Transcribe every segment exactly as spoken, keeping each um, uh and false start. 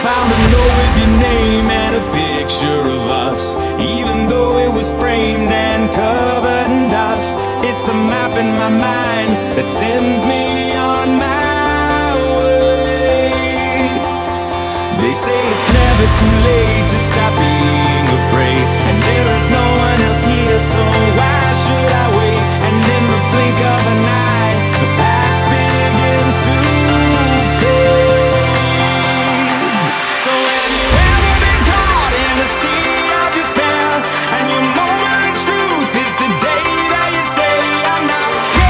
Found a note with your name and a picture of us, even though it was framed and covered in dust. It's the map in my mind that sends me on my way. They say it's never too late to stop being afraid, and there is no one else here, so why should I wait? And in the blink of an eye, the past begins to fade. So have you ever been caught in a sea of despair, and your moment of truth is the day that you say I'm not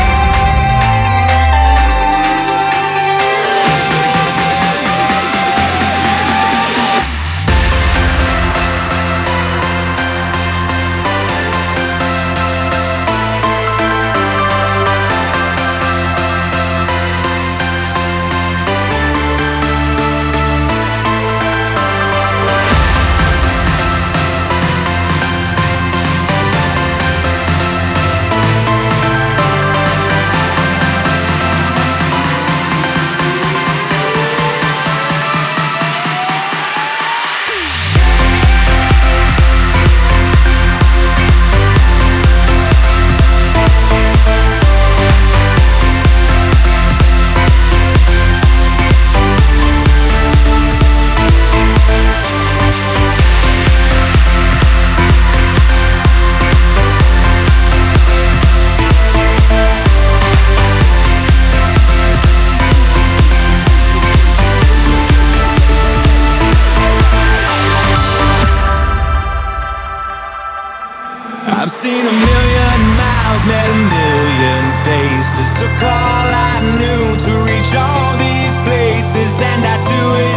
I've seen a million miles, met a million faces, took all I knew to reach all these places, and I do it